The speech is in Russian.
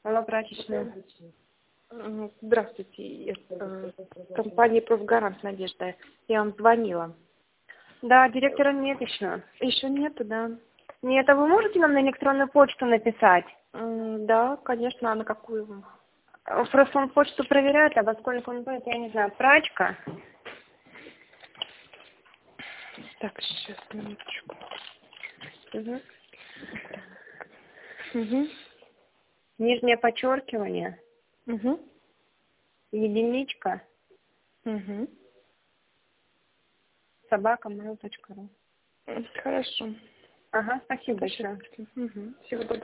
Алло, прачечная. Здравствуйте, компания «Профгарант» Надежда. Я вам звонила. Да, директора нет еще. Еще нету, да? Нет, а вы можете нам на электронную почту написать? Да, конечно, а на какую вам? Просто он почту проверяет, а во сколько он будет, я не знаю. Прачка? Так, сейчас, минуточку. Угу. Угу. Нижнее подчеркивание. Угу. Единичка. Угу. @mail.ru. Хорошо. Ага, спасибо большое. Угу. Всего доброго.